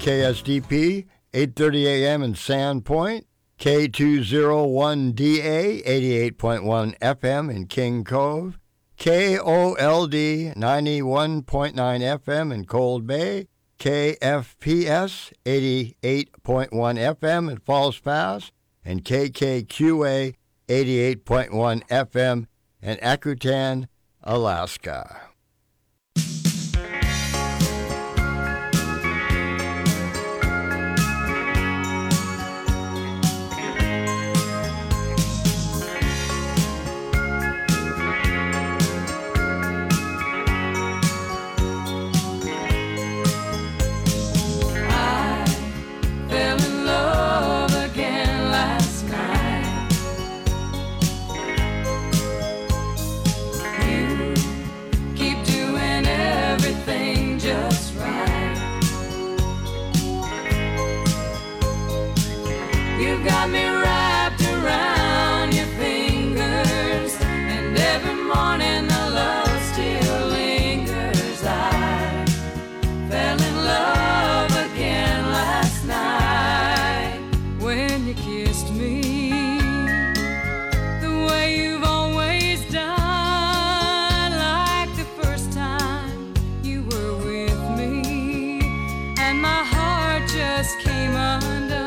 KSDP, 8:30 a.m. in Sandpoint, K201DA, 88.1 FM in King Cove, KOLD, 91.9 FM in Cold Bay, KFPS, 88.1 FM in Falls Pass, and KKQA, 88.1 FM in Akutan, Alaska. Got me wrapped around your fingers, and every morning the love still lingers. I fell in love again last night when you kissed me, the way you've always done, like the first time you were with me, and my heart just came undone.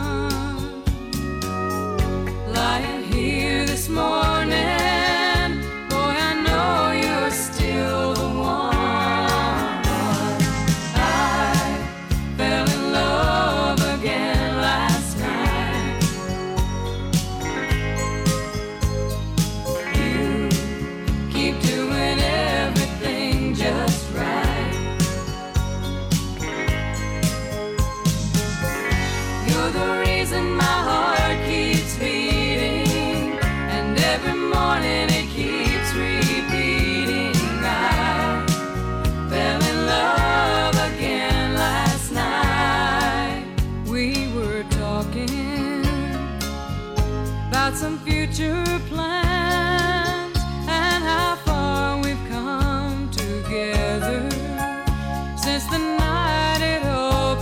Lying here this morning, boy, I know you're still the one. I fell in love again last night. You keep doing everything just right. You're the reason my heart keeps beating, and every morning it keeps repeating. I fell in love again last night. We were talking about some future plans and how far we've come together since the night it all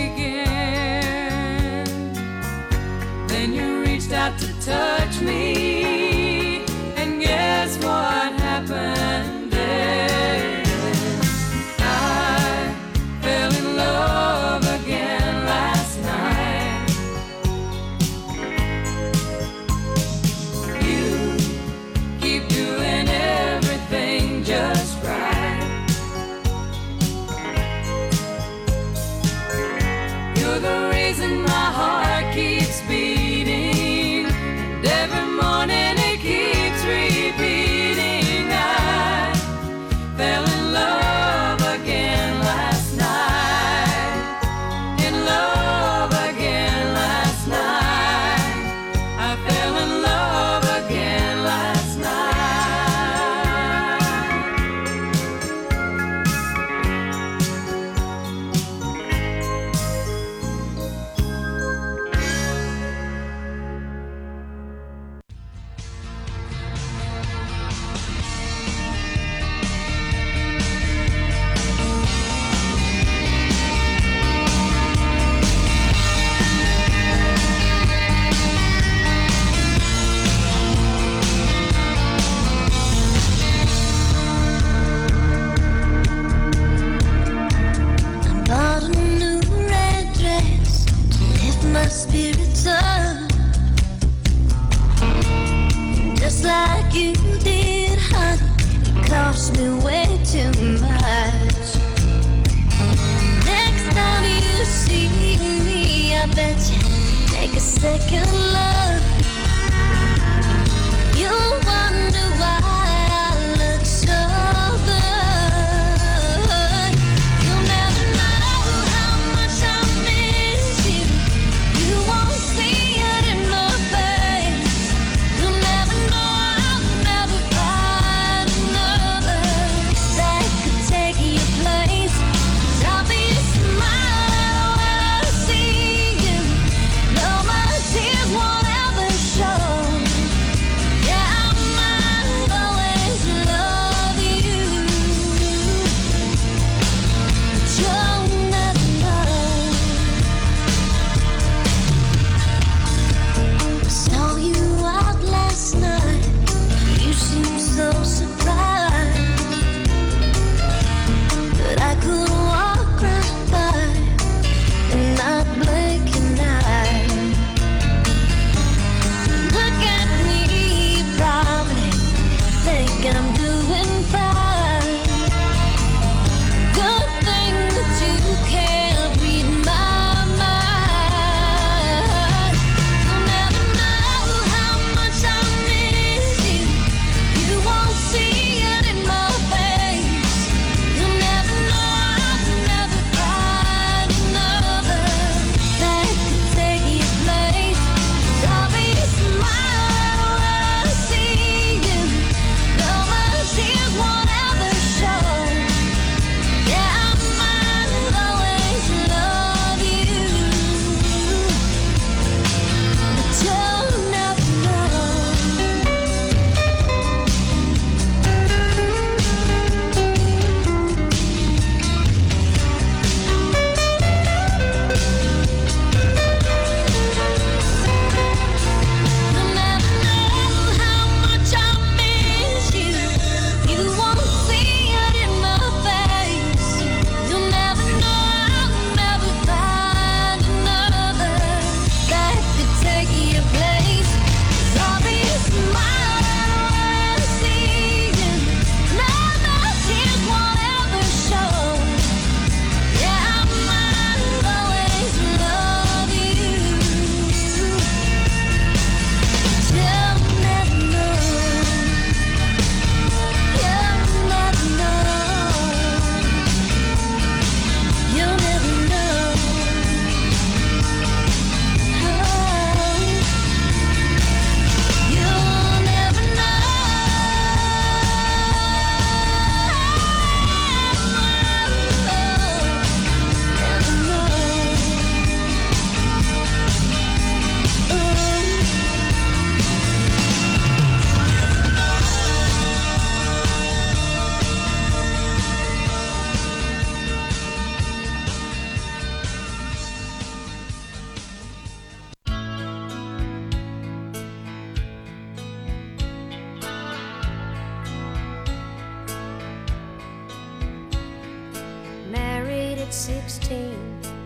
began. Then you reached out to touch me, and guess what happened then? I fell in love again last night. You keep doing everything just right. You're the reason my heart keeps beating, and every morning it keeps repeating. I fell in love again last night. In love again last night. I fell in love again last night. Bought a new red dress to lift my spirits up, just like you did, honey. It cost me way too much. Next time you see me, I bet you take a second look. You'll wonder why I look so good. You'll never know how much I miss you. You won't see it in my face. You'll never know I'll never find another that could take your place. 'Cause I'll be smiling when I see you. No, my tears won't ever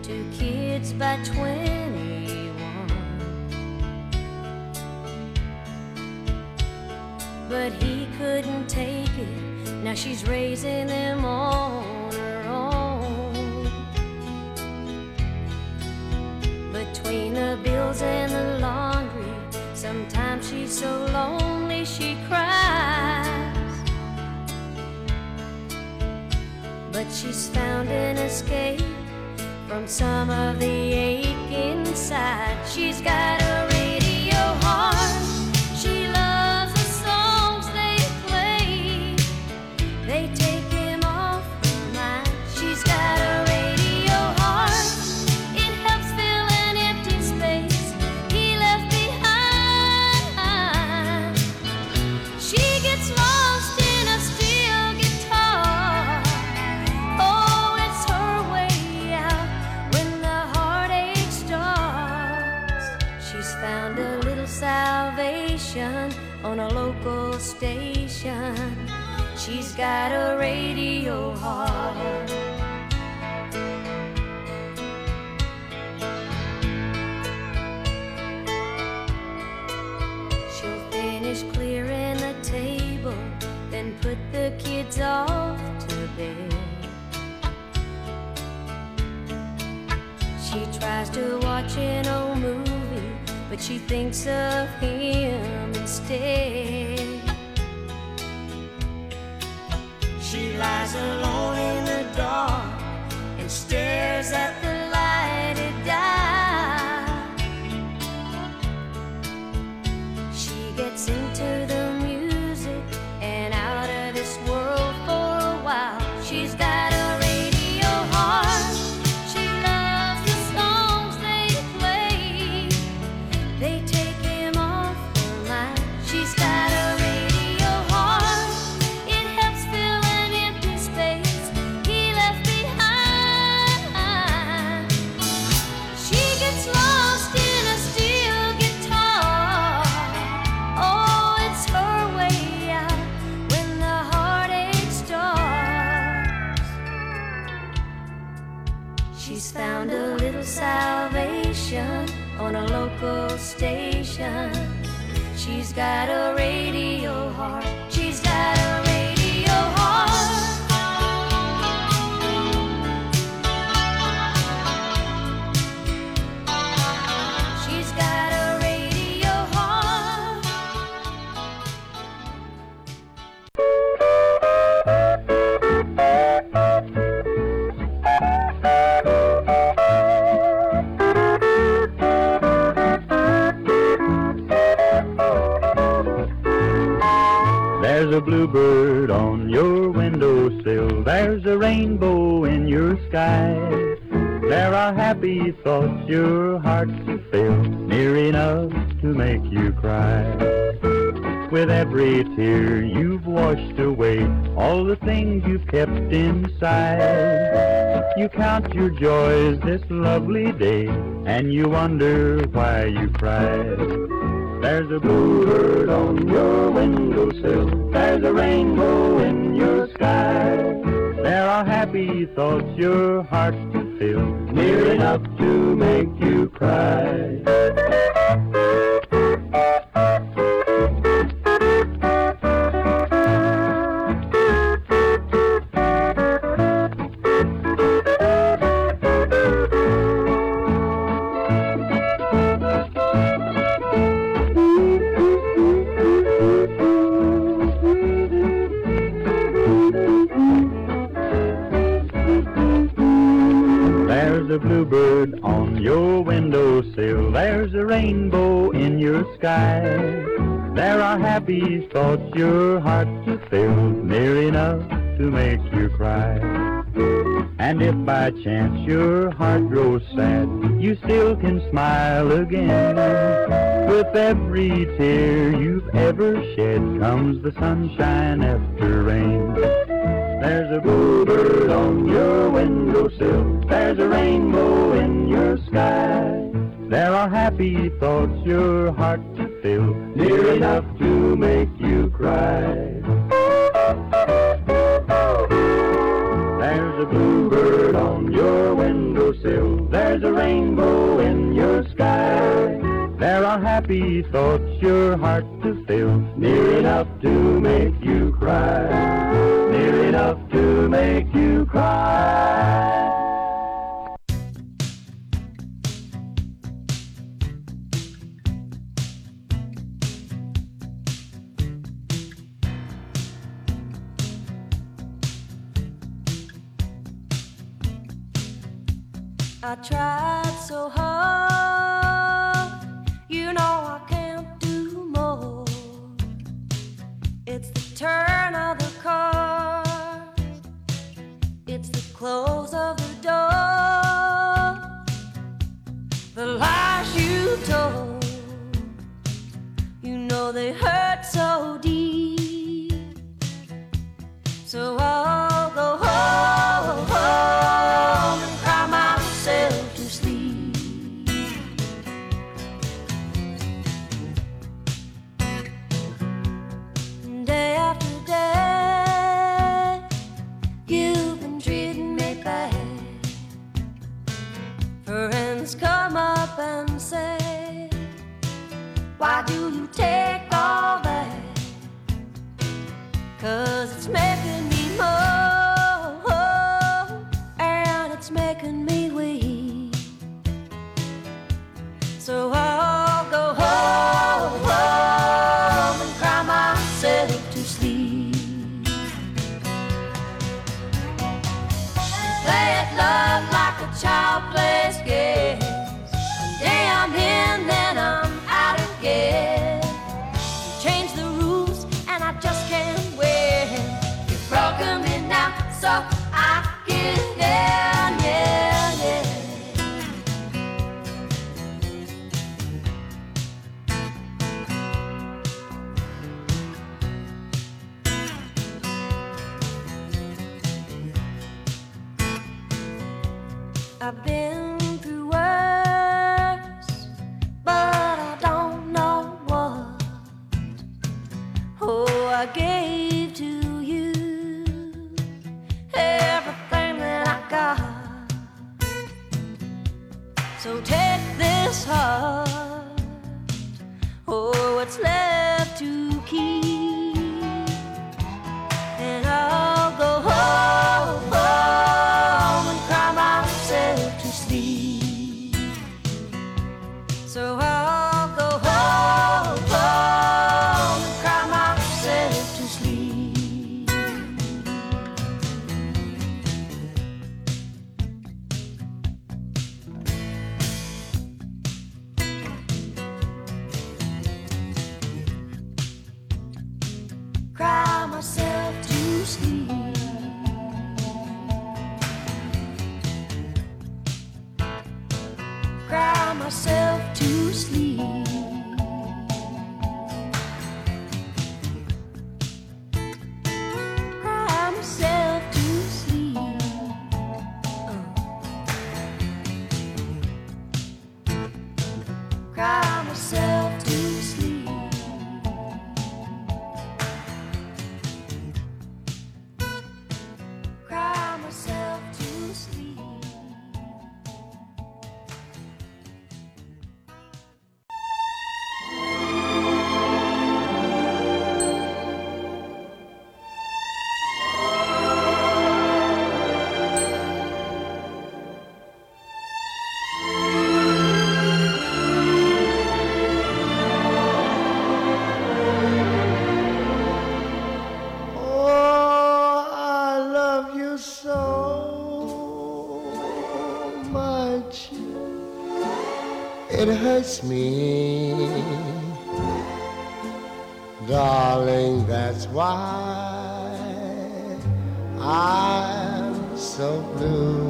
2 kids by 21. But he couldn't take it. Now she's raising them on her own. Between the bills and the laundry, sometimes she's so lonely she cries. But she's found an escape from some of the ache inside. She's got a radio heart. She loves the songs they play. They take him off her mind. She's got a radio heart. It helps fill an empty space he left behind. She gets lost in a steel guitar. Oh, it's her way out when the heartache starts. She's found a little salvation on a local station. She's got a radio heart. She'll finish clearing the table, then put the kids off to bed. She tries to watch an old movie, but she thinks of him instead. She lies alone in the dark and stares at the lighted dial. She gets into the music and out of this world for a while. She's got a radio heart. She loves the songs they play. They take him off her mind. She's got a radio heart. It helps fill an empty space he left behind. She gets lost in a steel guitar. Oh, it's her way out when the heartache starts. She's found a little salvation on a local station. She's got a radio heart. She's got a radio heart. She's got a radio heart. There's a bluebird on your windowsill. There's a rainbow in your sky. There are happy thoughts your heart to fill, near enough to make you cry. With every tear you've washed away all the things you've kept inside. You count your joys this lovely day, and you wonder why you cried. There's a bluebird on your windowsill. There's a rainbow in your sky. There are happy thoughts your heart to fill, near enough to make you cry. There's a bluebird on your windowsill. There's a rainbow in your sky. There are happy thoughts your heart to fill, near enough to make you cry. And if by chance your heart grows sad, you still can smile again. With every tear you've ever shed comes the sunshine after rain. There's a bluebird on your windowsill. There's a rainbow in your sky. There are happy thoughts your heart to fill, near enough to make you cry. There's a bluebird on your windowsill. there's a rainbow in your sky. There are happy thoughts your heart to fill, near enough to make you cry, near enough to make you cry. I tried so hard, you know I can't do more. It's the turn of the cards, it's the close of the door, the lies you told, you know they hurt so deep. So I'll go home and cry myself to sleep. Day after day, you've been treating me bad. Friends come up and say, why do you take all that? 'Cause it's making me more, and it's making me weak. So I'll go home and cry myself to sleep. Play at love like a child plays games. One day I'm in, then I'm out again. Change the rules and I just can't win. You've broken me now, so I give in, yeah, yeah. I've been through worse, but I don't know what. Oh, I gave to you everything that I got. So take this heart, oh, what's left to keep, and I'll go home and cry myself to sleep. So I'll go home and cry myself to sleep. Cry myself to sleep. Cry myself to sleep. Cry myself to sleep. Cry myself to sleep. Cry myself to sleep. Oh, I love you so much. It hurts me, darling, that's why I'm so blue.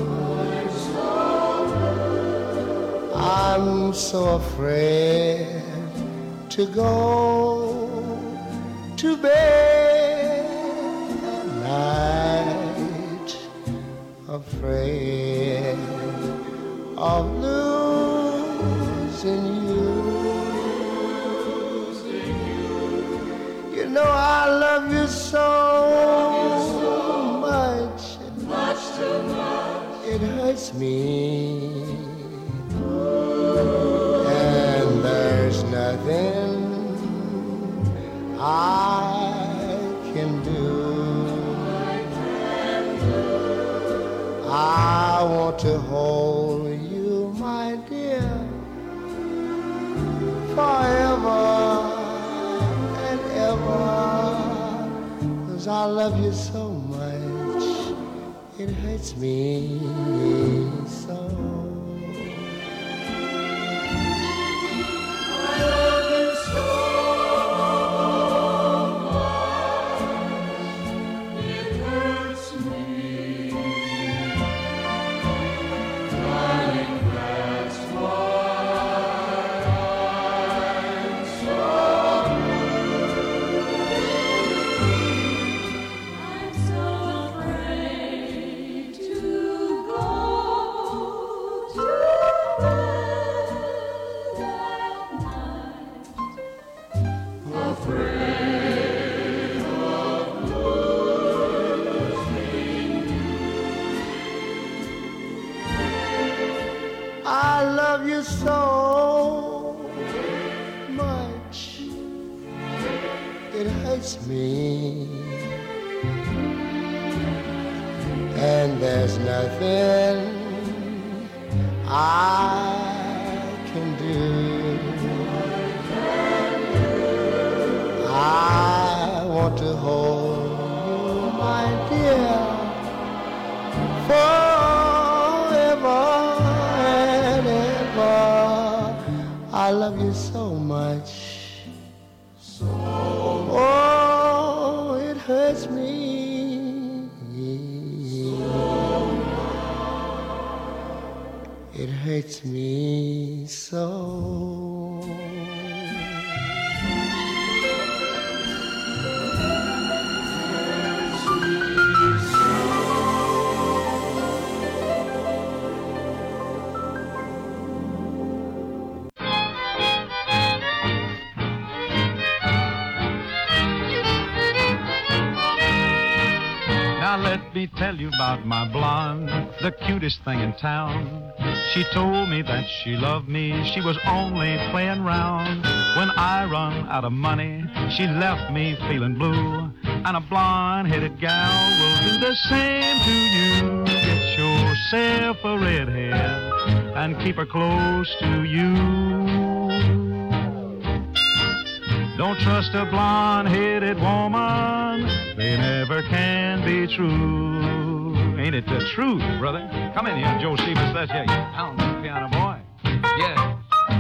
I'm so afraid to go to bed at night, afraid of losing you. You know I love you so much, much too much. It hurts me, I love you so much, it hurts me so. I love you so much, it hurts me. Darling, that's why I'm so I'm so afraid to go to bed at night. Afraid of losing you. I love you so much, it hurts me. And there's nothing I can do. I want to hold you, my dear, forever and ever. I love you so much. Oh, it hurts me. It hurts me so. Now let me tell you about my blonde, the cutest thing in town. She told me that she loved me, she was only playing round. When I run out of money, she left me feeling blue. And a blonde-headed gal will do the same to you. Get yourself a redhead and keep her close to you. Don't trust a blonde-headed woman, they never can be true. Ain't it the truth, brother? Come in here, Joe Stevens, let's hear you. Pound that piano, boy. Yeah.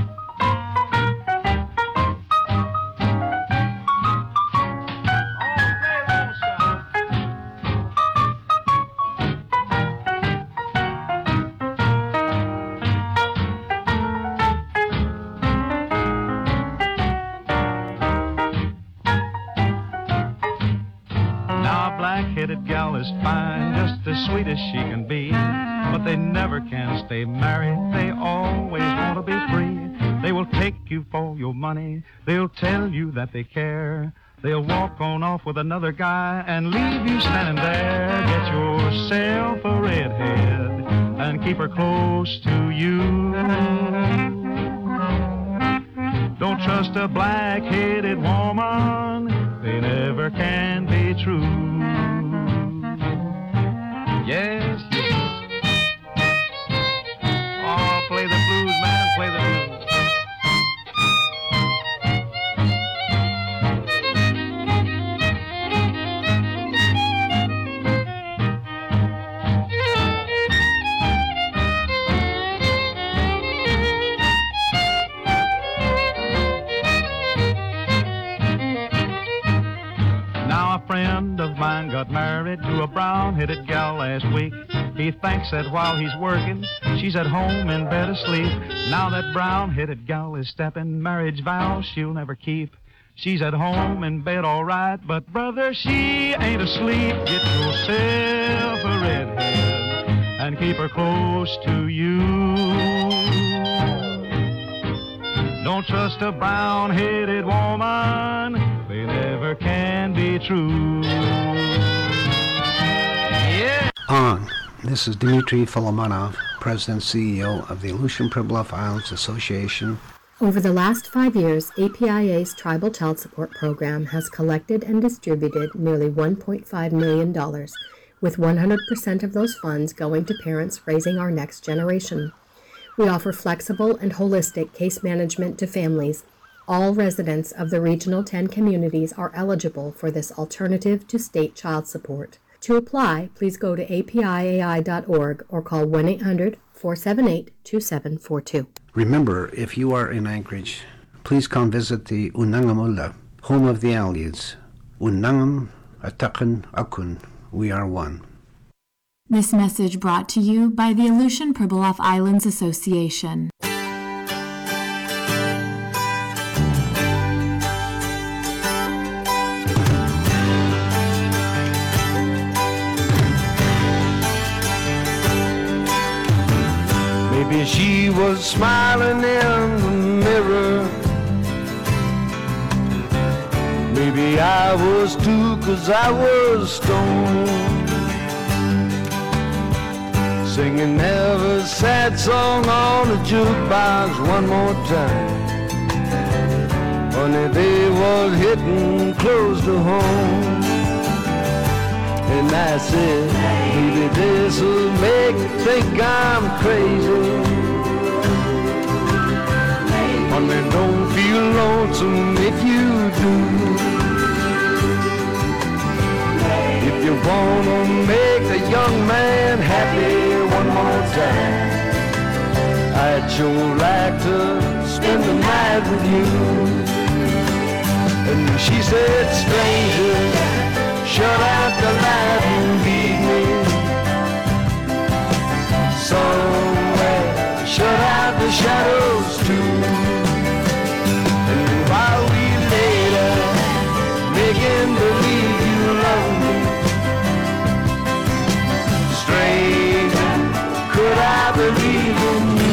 Black-headed gal is fine, just as sweet as she can be. But they never can stay married, they always want to be free. They will take you for your money, they'll tell you that they care. They'll walk on off with another guy and leave you standing there. Get yourself a redhead and keep her close to you. Don't trust a black-headed woman, they never can be true. Yes, yes. Oh, play the blues, man, play the blues. Now a friend of mine got married to a brown-headed gal last week. He thinks that while he's working, she's at home in bed asleep. Now that brown-headed gal is stepping marriage vows she'll never keep. She's at home in bed all right, but brother, she ain't asleep. Get yourself a redhead and keep her close to you. Don't trust a brown-headed woman, they never can be true. Yeah. On. This is Dmitry Folomonov, President CEO of the Aleutian Pribilof Islands Association. Over the last 5 years, APIA's Tribal Child Support Program has collected and distributed nearly $1.5 million, with 100% of those funds going to parents raising our next generation. We offer flexible and holistic case management to families All residents of the Regional 10 communities are eligible for this alternative to state child support. To apply, please go to apiai.org or call 1-800-478-2742. Remember, if you are in Anchorage, please come visit the Unangamula, home of the Aleutians. Unangam, Atakan, Akun, we are one. This message brought to you by the Aleutian Pribilof Islands Association. Maybe she was smiling in the mirror. Maybe I was too, 'cause I was stoned. Singing every sad song on the jukebox one more time. Honey, they was hitting close to home. And I said, maybe this'll make you think I'm crazy. Honey, don't feel lonesome if you do. If you wanna make a young man happy one more time, I'd sure like to spend the night with you. And she said, stranger, shut out the light and leave me somewhere. Shut out the shadows too. And while we lay there, making believe you love me, stranger, could I believe in you?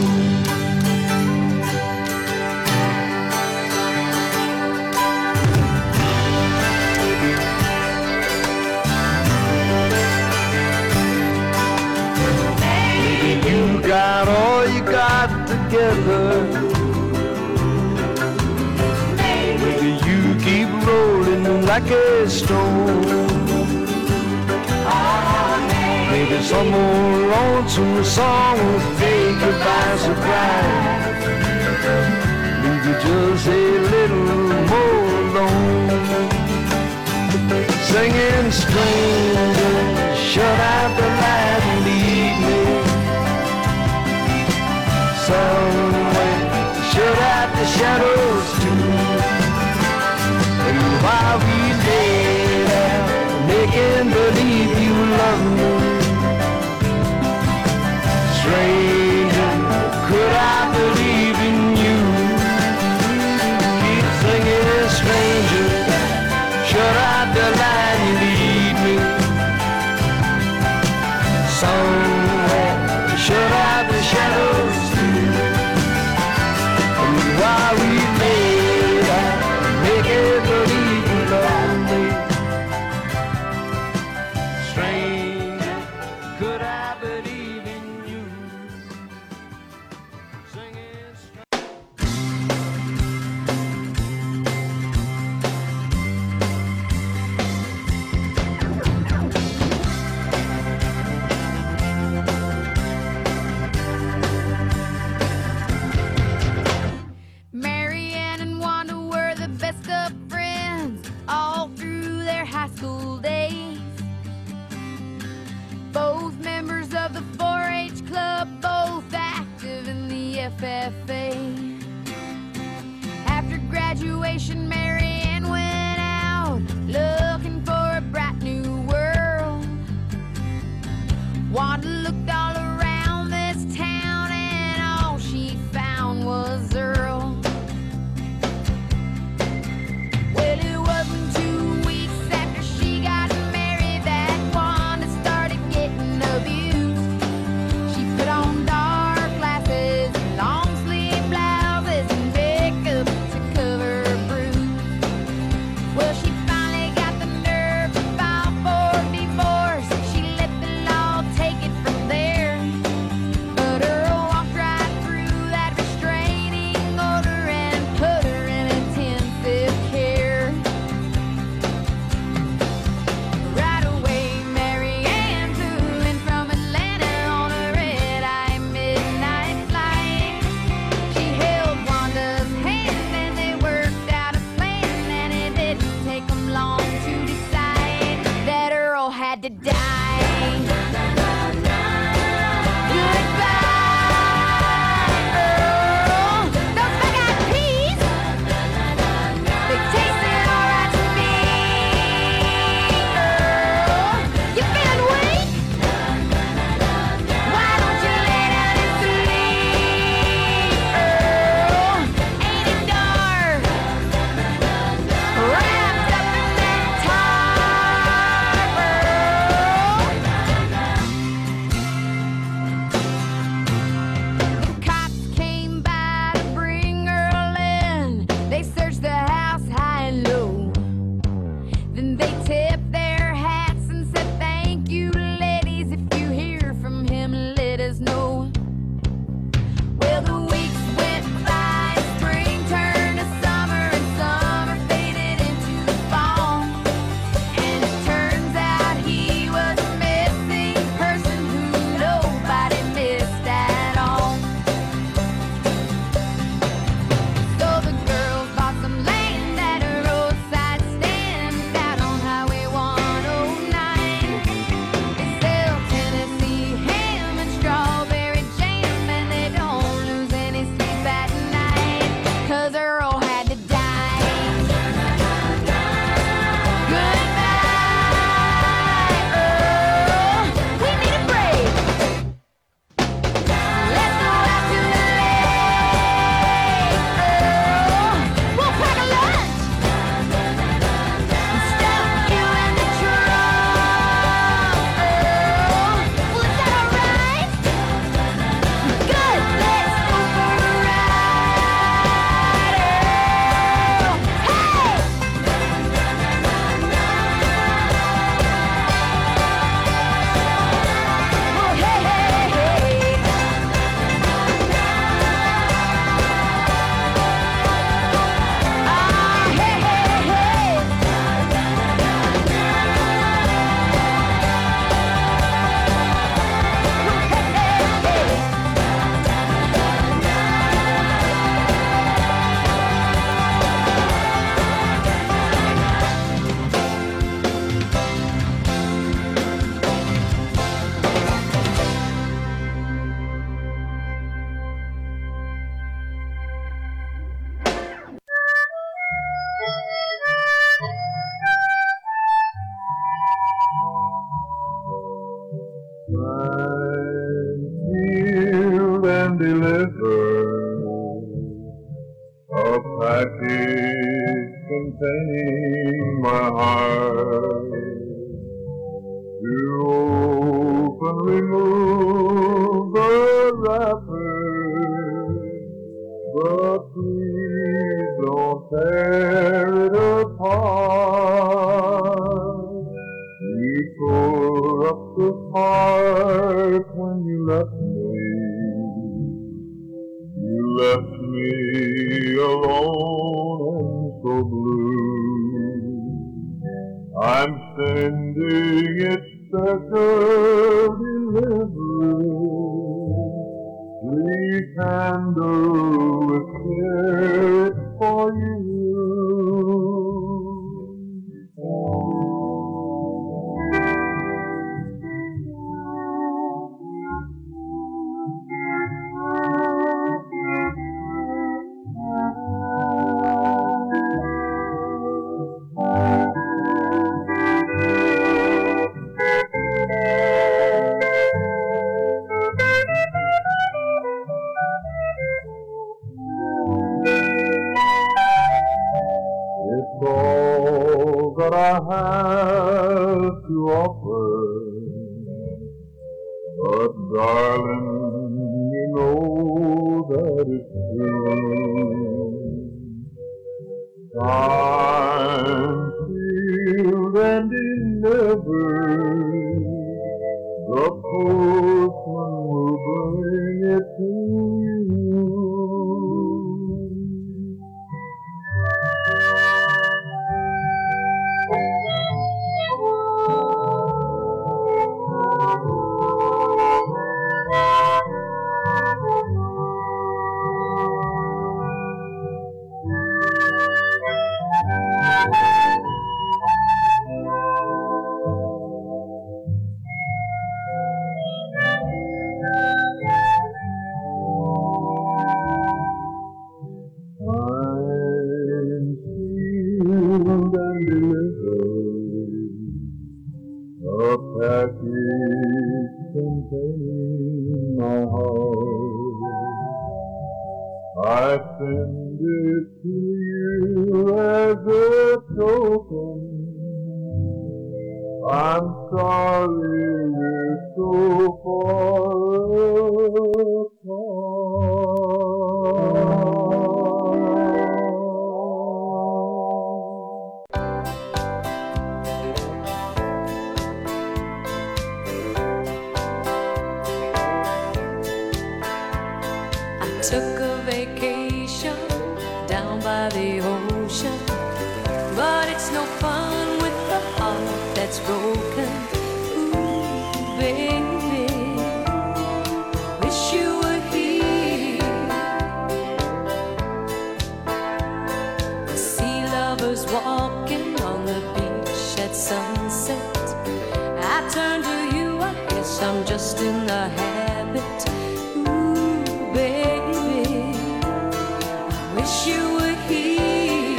Got all you got together. Maybe you keep rolling like a stone. Maybe some more lonesome song will take you by surprise. Leave you just a little more alone. Singing stranger, shut out the light and leave me somewhere, shut out the shadows too. And while we lay there, making believe you love me, stranger, could I believe in you? Keep singing, stranger, shut out the light and lead me somewhere, shut out the shadows. While we lay there, making believe you love me, stranger, could I believe in you? Singing FFA. After graduation, Mary Ann went out looking for a bright new world. Wanda looked all around this town and all she found was Earl. Well, it wasn't 2 weeks after she got married that Wanda started getting abused. She put on dark glasses, long sleeve blouses, and makeup to cover her bruise. Well, she finally got the deliver a package containing my heart. To open, remove the wrapper, but please don't tear it apart. You tore up the heart when you left me. You left me alone and so blue. I'm sending it special delivery. Please handle with care, it's for you. It's all that I have to offer, but darling, you know that it's true. I'm sealed and delivered, the postman will bring it to you. I'm sealed and delivered, a package containing my heart. I send it to you as a token. I'm sorry we're so far I took a vacation down by the ocean, but it's no fun with the heart that's broken. Ooh, baby, wish you were here. The sea lovers walking on the beach at sunset. I turn to you, I guess I'm just in the habit. Ooh, baby, I wish you were here.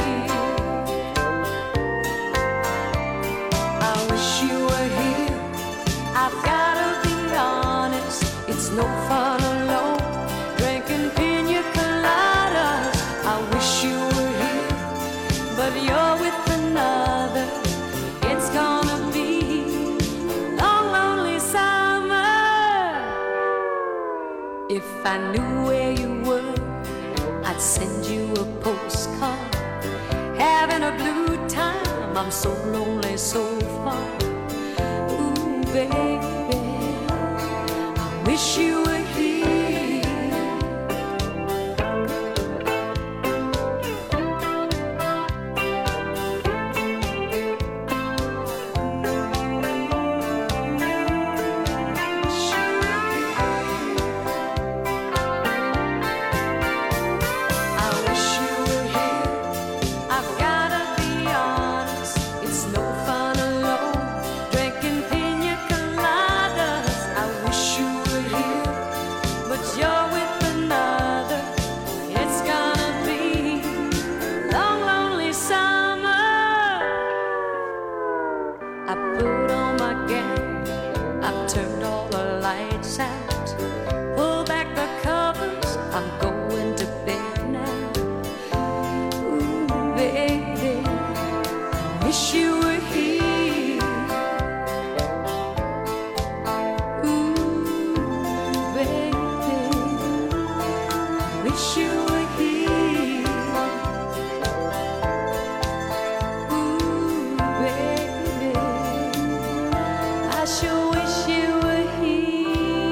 I wish you were here. I've gotta be honest, it's no fun alone, drinking pina coladas. I wish you were here, but you're with another. It's gonna be a long, lonely summer. If I knew where you were, I'd send you a postcard. Having a blue time, I'm so lonely so far. Ooh, baby, I wish you were here. I wish you were here. I've gotta be honest, it's no fun wish you were here. Ooh, baby, I sure wish you were here.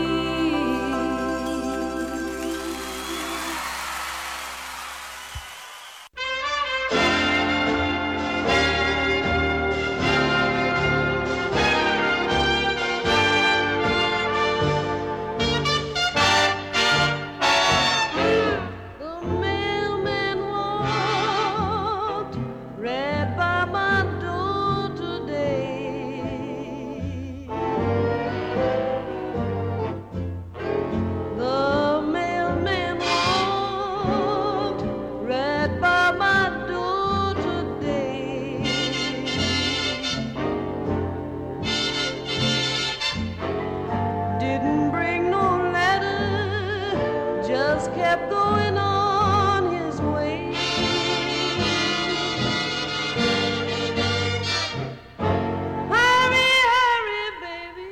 The mailman walked right by my door today. The mailman walked right by my door today. Didn't bring no letter, just kept going on his way. Hurry, hurry, baby,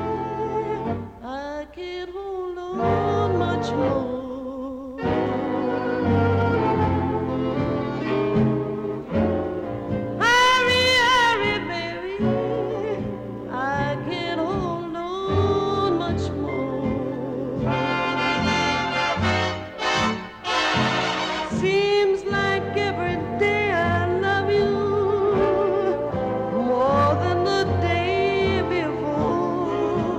I can't hold on much more. Hurry, hurry, baby, I can't hold on much more. Seems like every day I love you more than the day before.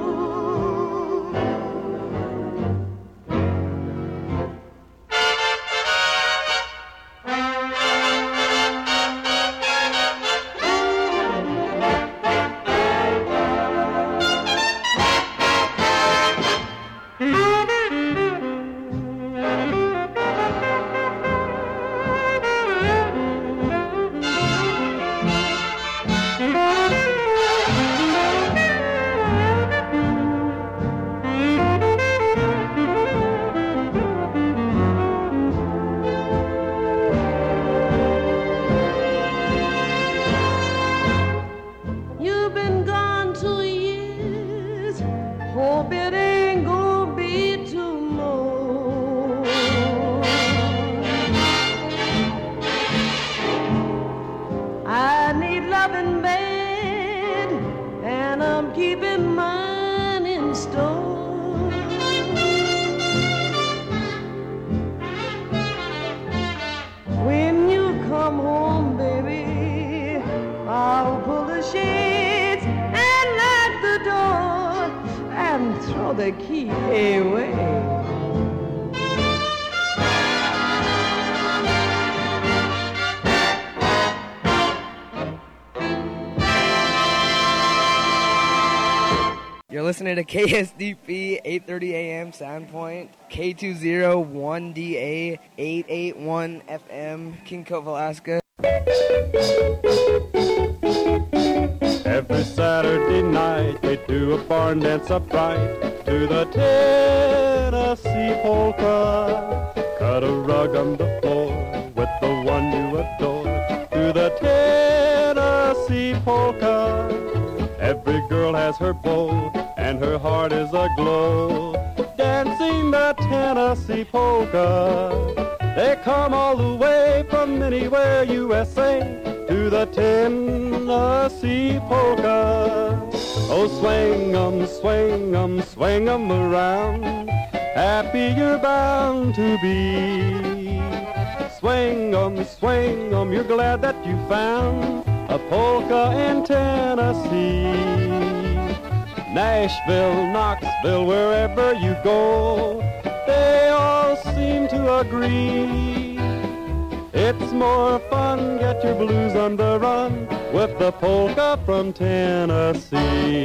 You've been gone 2 years. Hope it ain't gonna be too more. I need loving bad, and I'm keeping mine in store. When you come home, baby, I'll pull the shades and lock the door and throw the key away. You're listening to KSDP 8:30 AM Soundpoint, K201DA 881 FM, King Cove, Alaska. Every Saturday night they do a barn dance upright to the Tennessee polka. Cut a rug on the floor with the one you adore to the Tennessee polka. Every girl has her beau and her heart is aglow, dancing the Tennessee polka. They come all the way from anywhere, USA, to the Tennessee polka. Oh, swing 'em, swing 'em, swing 'em around, happy you're bound to be. Swing 'em, you're glad that you found a polka in Tennessee. Nashville, Knoxville, wherever you go, they all seem to agree. It's more fun, get your blues on the run with the polka from Tennessee.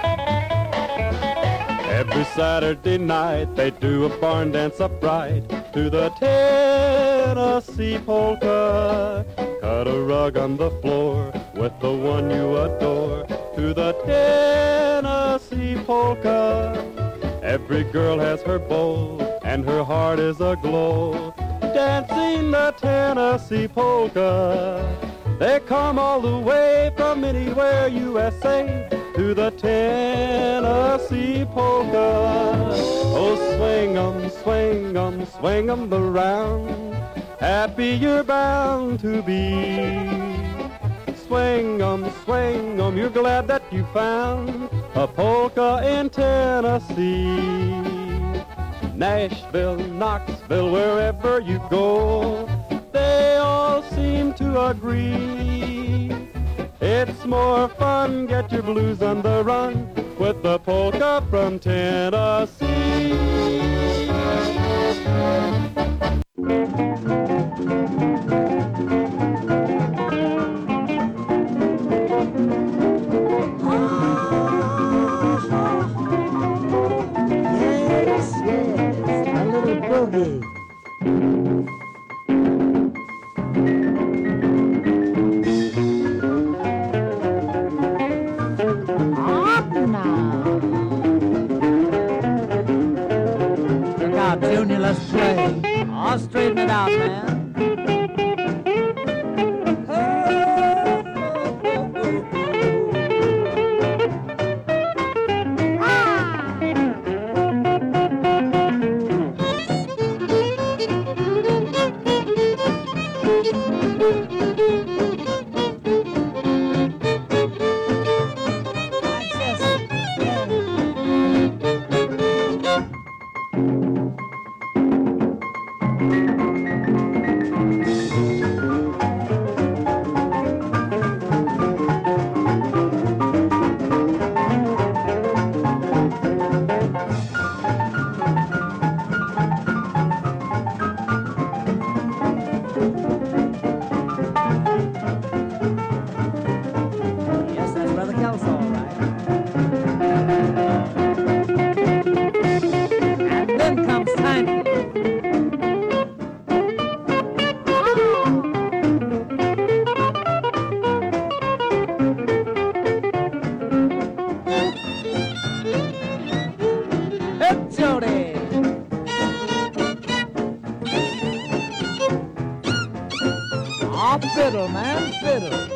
Every Saturday night they do a barn dance upright to the Tennessee polka. Cut a rug on the floor with the one you adore to the Tennessee polka. Every girl has her beau and her heart is aglow, dancing the Tennessee polka. They come all the way from anywhere, USA, to the Tennessee polka. Oh, swing 'em, swing 'em, swing 'em around. Happy you're bound to be. Swing 'em, you're glad that you found a polka in Tennessee. Nashville, Knoxville, wherever you go, they all seem to agree. It's more fun, get your blues on the run with the polka from Tennessee. Yes, yes, a little boogie. Look out, Junior, let's play. I'll straighten it out, man. Fiddle, man, fiddle.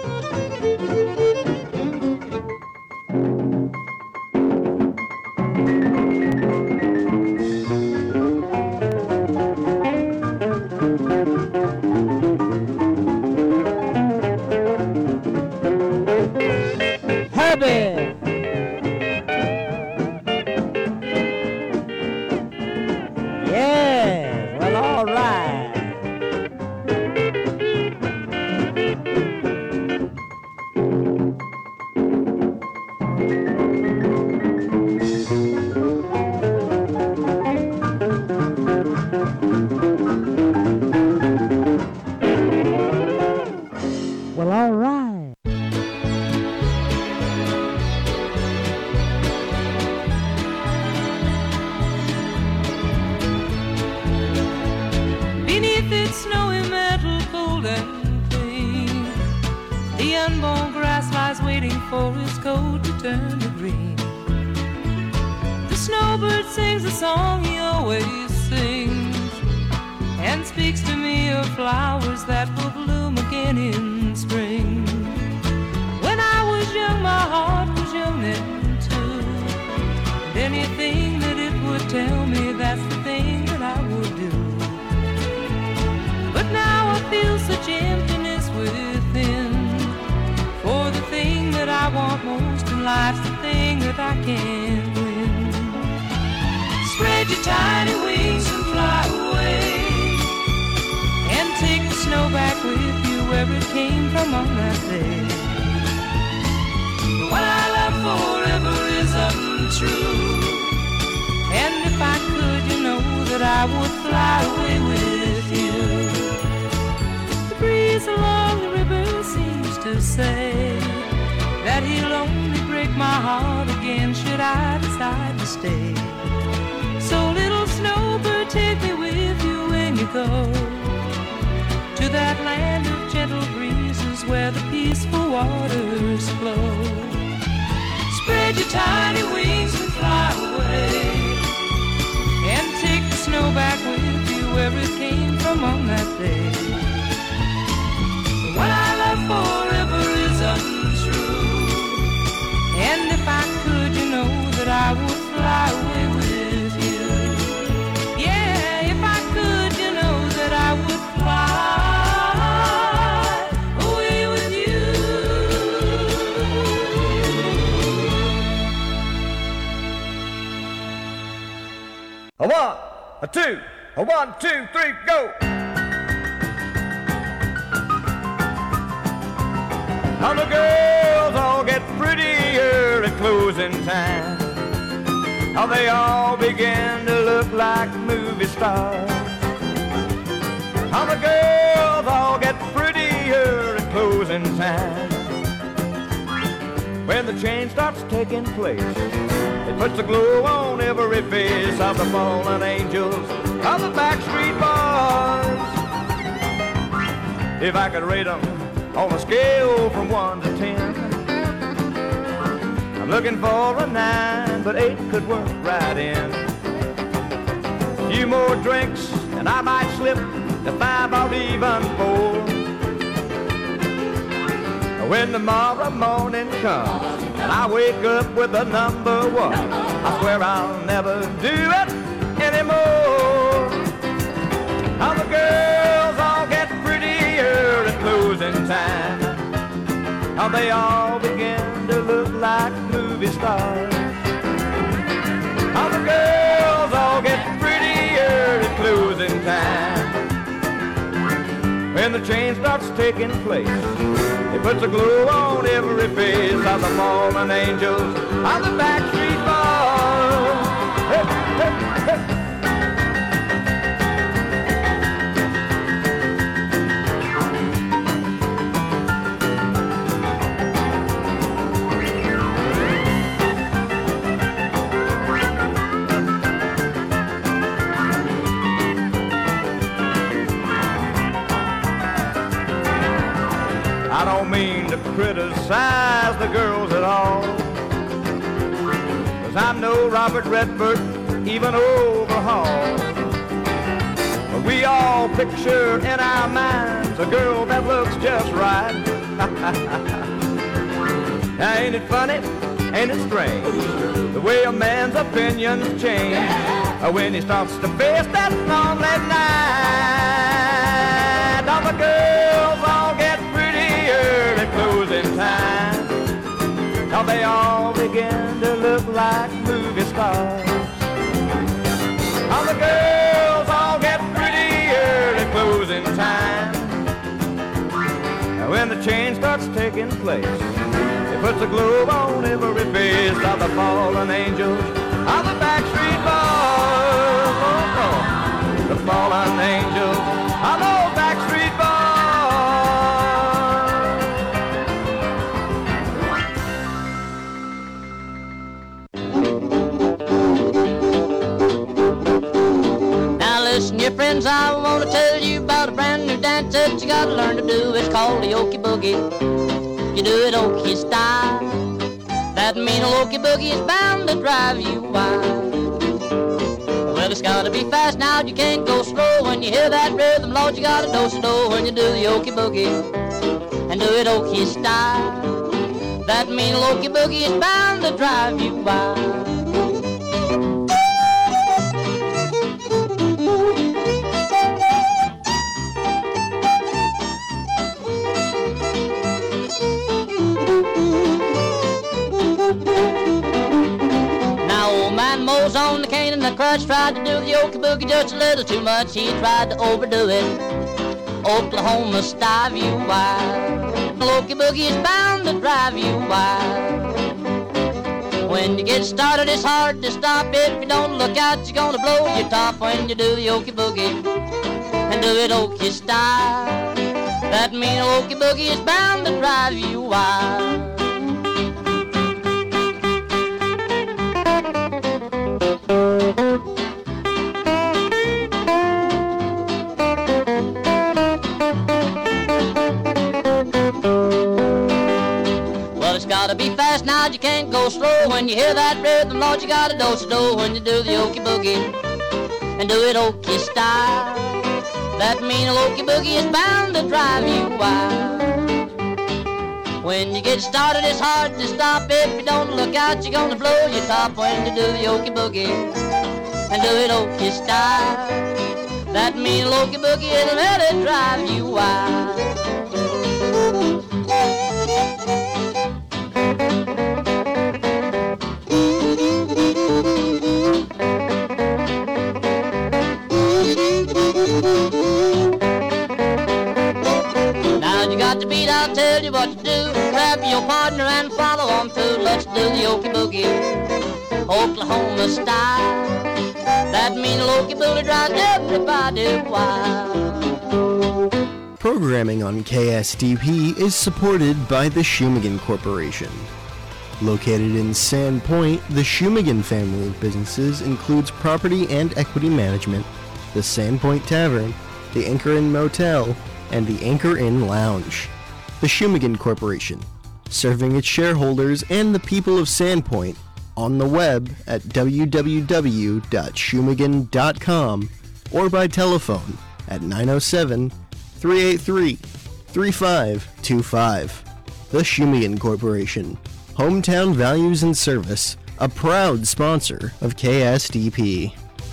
Herbie. Yeah, well, all right. Well, all right. Beneath its snowy mantle, cold and clean, the unborn grass lies waiting for its coat to turn to green. The snowbird sings a song he always sings, and speaks to me of flowers that will bloom again in spring. When I was young, my heart was young then too, and anything that it would tell me, that's the thing that I would do. But now I feel such emptiness within, for the thing that I want most in life's the thing that I can't win. Spread your tiny wings and fly away, and take the snow back with you where it came from on that day. What I love forever is untrue, and if I could, you know that I would fly away with you. The breeze along the river seems to say that he'll only break my heart again should I decide to stay. So little snowbird, take me with you when go to that land of gentle breezes where the peaceful waters flow. Spread your tiny wings and fly away, and take the snow back with you wherever it came from on that day. What I love forever is untrue, and if I could, you know that I would fly away with you. Yeah, if I could, you know that I would fly away with you. A one, a two, a 1, 2, 3, go! How the girls all get prettier at closing time. How they all begin to look like movie stars. How the girls all get prettier at closing time. When the change starts taking place, it puts a glow on every face of the fallen angels of the Backstreet Boys. If I could rate them on a scale from 1 to 10, I'm looking for a 9, but 8 could work right in. A few more drinks and I might slip to 5 or even 4. When tomorrow morning comes and I wake up with a number 1, I swear I'll never do it anymore. How the girls all get prettier at closing time. How they all begin to look like movie stars. How the girls all get prettier at closing time. When the change starts taking place, it puts a glow on every face of the fallen angels of the Backstreet Boys. Hey, hey, hey. I don't mean to criticize the girls at all, 'cause I know Robert Redford, even Overhaul. But we all picture in our minds a girl that looks just right. Now ain't it funny, ain't it strange, the way a man's opinions change when he starts to face that lonely night. All the girls all get at closing time. Now they all begin to look like movie stars. How the girls all get prettier at closing time. Now when the change starts taking place, it puts a glow on every face of the fallen angels of the Backstreet Boys. Oh, oh. The fallen angels of the Backstreet Boys. Listen, your friends, I want to tell you about a brand new dance that you gotta learn to do. It's called the Okie Boogie. You do it Okie style. That mean old Okie Boogie is bound to drive you wild. Well, it's gotta be fast now, you can't go slow. When you hear that rhythm, Lord, you gotta do when you do the Okie Boogie. And do it Okie style. That mean old Okie Boogie is bound to drive you wild. Mo's on the cane and the crutch, tried to do the Okie Boogie just a little too much. He tried to overdo it. Oklahoma style you wild. The Okie Boogie is bound to drive you wild. When you get started, it's hard to stop. If you don't look out, you're gonna blow your top when you do the Okie Boogie and do it Okie style. That mean Okie Boogie is bound to drive you wild. fast, now you can't go slow. When you hear that rhythm, Lord, you got a do-so-do. When you do the okie boogie and do it okie style, that mean okie boogie is bound to drive you wild. When you get started, it's hard to stop. If you don't look out, you're gonna blow your top. When you do the okie boogie and do it okie style, that mean okie boogie it'll really drive you wild. Now you got the beat, I'll tell you what to do. Grab your partner and follow on through. Let's do the okie boogie, Oklahoma style. That mean okie boogie drives everybody wild. Programming on KSDP is supported by the Shumagan Corporation. Located in Sandpoint, the Shumagan family of businesses includes property and equity management, the Sandpoint Tavern, the Anchor Inn Motel, and the Anchor Inn Lounge. The Shumagan Corporation, serving its shareholders and the people of Sandpoint on the web at www.shumagan.com or by telephone at 907-383-3525. The Shumagan Corporation, Hometown Values and Service, a proud sponsor of KSDP.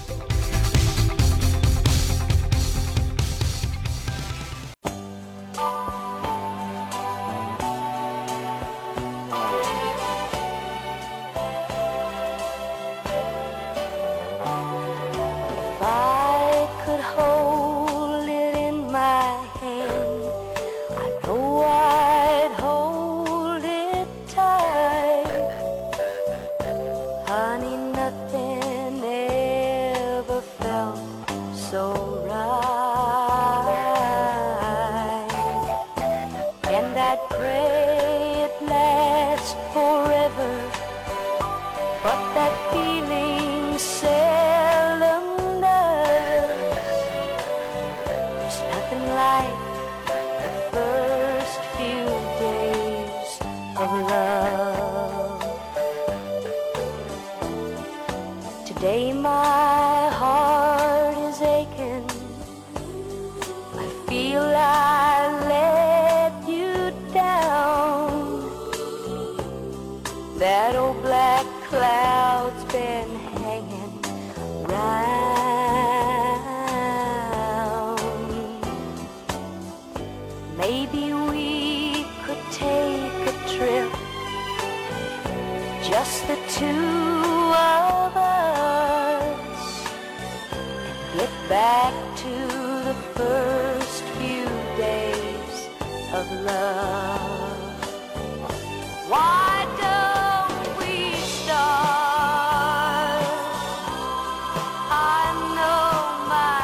If I could hold it in my hand, I know I'd hold it tight. Honey, nothing ever felt so right. And I'd pray it lasts forever, but that feeling seldom does. There's nothing like the first few days of love. Today my heart is aching. I feel I let you down. That old black cloud's been hanging round. Maybe we could take a trip, just the two of us, and get back to the first few days of love. Why don't we start? I know my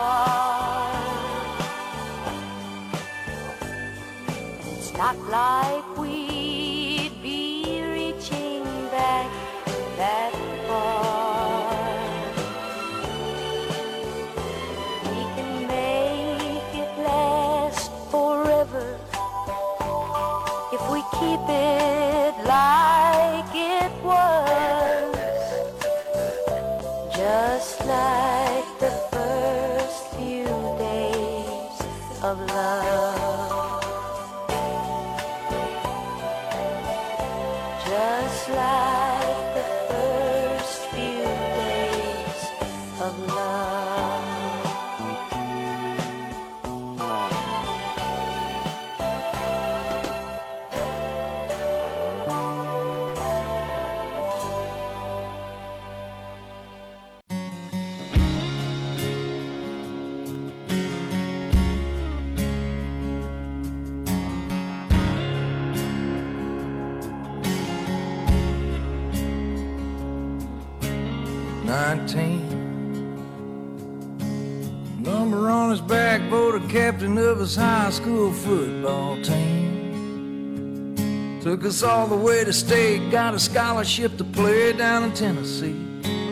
part. It's not like we'd be reaching back that far. We can make it last forever if we keep it like it was, just like the first few days of love, just like the first few days of love. Number on his back, voted captain of his high school football team. Took us all the way to state, got a scholarship to play down in Tennessee.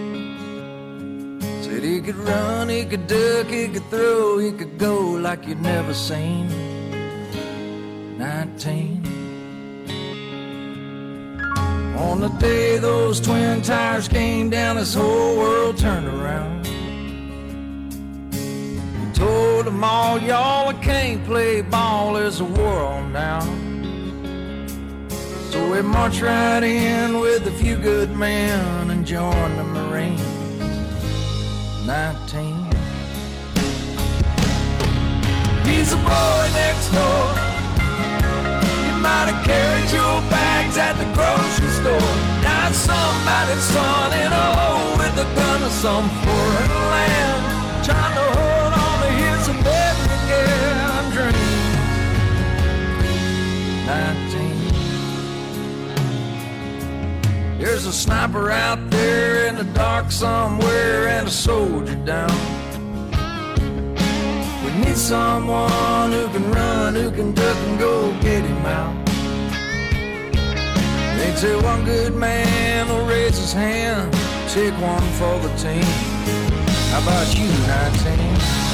Said he could run, he could duck, he could throw, he could go like you'd never seen. 19. On the day those twin tires came down, this whole world turned around. We told them all, y'all, I can't play ball, there's a war on now. So we marched right in with a few good men and joined the Marines. 19. He's a boy next door. You might have carried your bags at the grocery store. Not somebody's son in a hole with a gun or some foreign land, trying to hold on to his American dream. 19. There's a sniper out there in the dark somewhere and a soldier down. We need someone who can run, who can duck and go get him out. They say one good man will raise his hand, take one for the team. How about you, 19?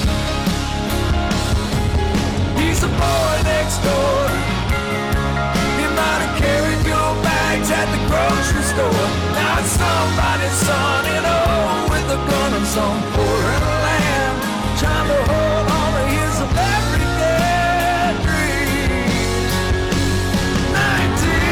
He's the boy next door. You might have carried your bags at the grocery store. Now it's somebody's son in a hole with a gun and some foreign land, trying to hold on to his American dream. 19.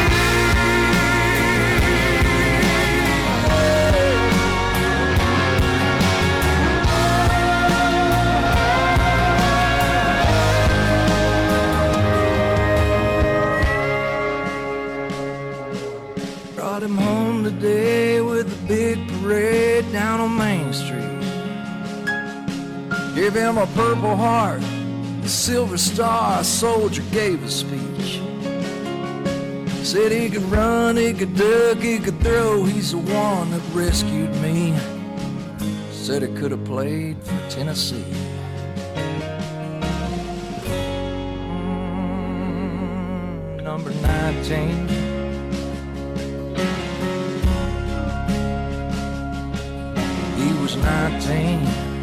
Brought him home today with a big parade down on Main Street. Gave him a Purple Heart, a Silver Star, a soldier gave a speech. Said he could run, he could duck, he could throw, he's the one that rescued me. Said he could have played for Tennessee. Number 19. He was 19.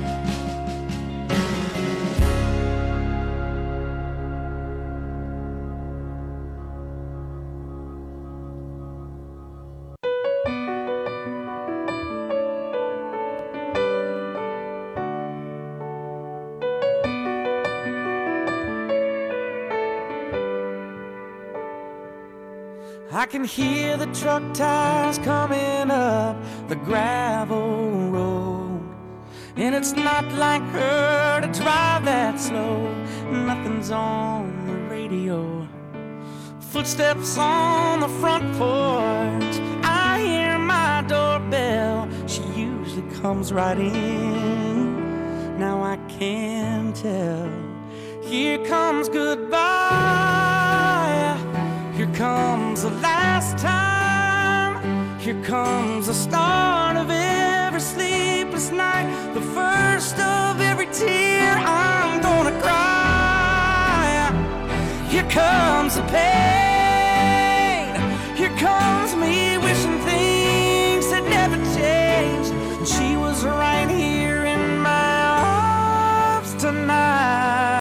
I can hear the truck tires coming up the gravel road, and it's not like her to drive that slow. Nothing's on the radio. Footsteps on the front porch. I hear my doorbell. She usually comes right in. Now I can tell. Here comes goodbye. Here comes the last time. Here comes the start of every sleepless night, the first of every tear I'm gonna cry. Here comes the pain. Here comes me